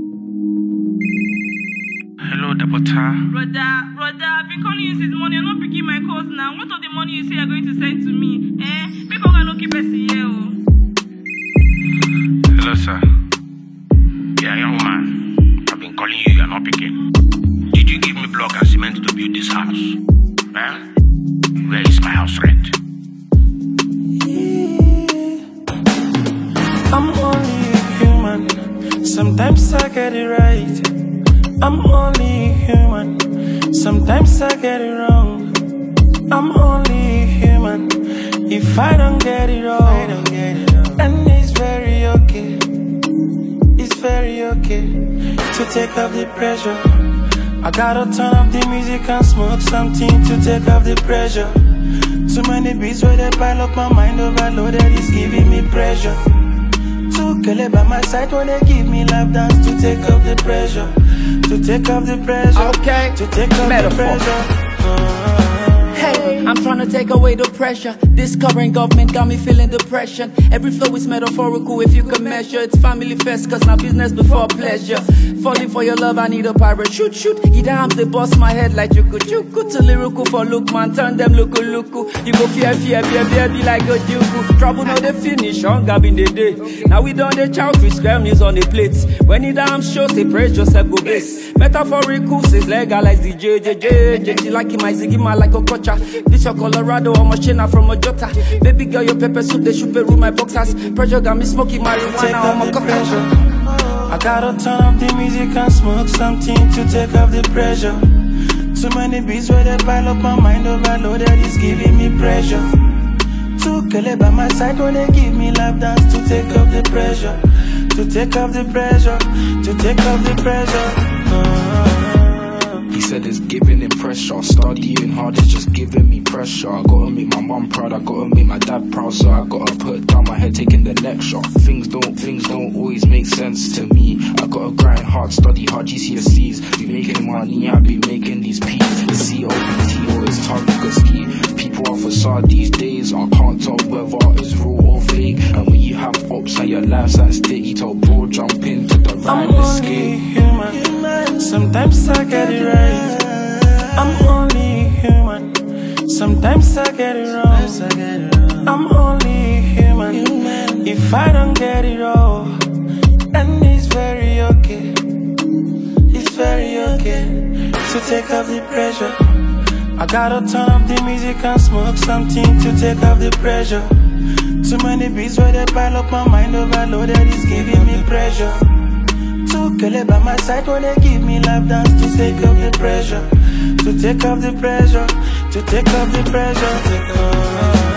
Hello, Dapota. Brother, I've been calling you since morning. You're not picking my calls now. What of the money you say you're going to send to me? Make I no keep us here. Hello, sir. Yeah, young man. I've been calling you. You're not picking. Did you give me block and cement to build this house? Where is my house rent? I'm only human. Sometimes I get it right. I'm only human. Sometimes I get it wrong. I'm only human. If I don't get it all, and it's very okay. It's very okay to take off the pressure. I gotta turn up the music and smoke something to take off the pressure. Too many beats where they pile up, my mind overloaded, it's giving me pressure. Too girl by my side when they give me lap dance to take off the pressure. To take off the pressure. Okay. To take off the pressure. Hey, I'm trying to take away the pressure. This current government got me feeling depression. Every flow is metaphorical if you can measure. It's family first, cause now business before pleasure. Falling for your love, I need a pirate. Shoot. Either I'm the boss, my head like you could. Too lyrical for look, man. Turn them look. You go fear, be like a juku. Trouble no they finish, hunger in the day. Now we done the chow, 3 square meals on the plates. When it damn show, say praise yourself, go base. Metaphorical says legalize the JJ. Like him, I ziggy my like a kocha. This your Colorado, I'm a China from a Jota. Baby girl, your pepper soup, they should room my boxers. Pressure got me smoking marijuana, I'm a pressure. I gotta turn up the music and smoke something to take off the pressure. Too many beats where they pile up, my mind overloaded, it's giving me pressure. Too girl by my side when they give me lap dance to take off the pressure. To take off the pressure. To take off the pressure. He said it's giving him pressure. Studying hard is just giving me pressure. I gotta make my mum proud, I gotta make my dad proud. So I gotta put down my head taking the lecture. Things don't always make sense to me. I gotta grind hard, study hard, GCSEs. Be making money, I be making these P's. COBT or it's target ski. People are facade these days. I can't tell whether it's real or fake. And when you have ups and your life's at stake, he told bro jump into the ride, let's skate. Human. Sometimes I get it right. I'm only human. Sometimes I get it wrong. I'm only human. If I don't get it all, and it's very okay. It's very okay to take off the pressure. I gotta turn up the music and smoke something to take off the pressure. Too many beats where they pile up, my mind overloaded, it's giving me pressure. Too girl by my side when they give me lap dance to take off the pressure. To take off the pressure. To take off the pressure.